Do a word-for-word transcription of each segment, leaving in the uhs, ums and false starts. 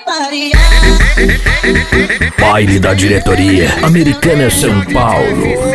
Maria. Baile da diretoria, Americana São Paulo.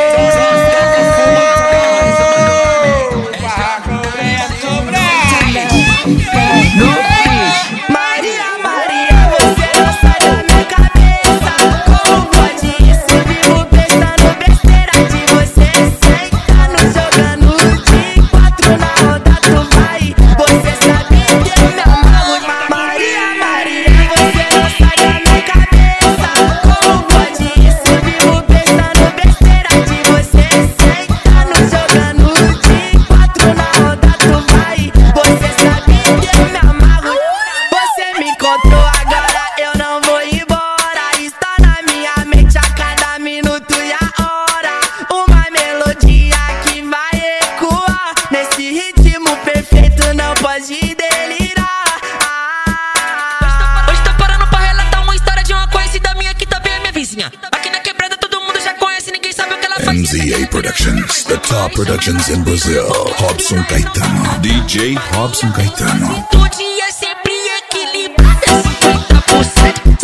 Pode delirar. Ah. Hoje tô parando pra relatar uma história de uma conhecida minha que também é minha vizinha. Aqui na quebrada todo mundo já conhece, ninguém sabe o que ela faz. M Z A Productions, the top productions in Brazil. Robson Caetano, D J Robson Caetano. O dia é sempre equilibrado, cinquenta por cento.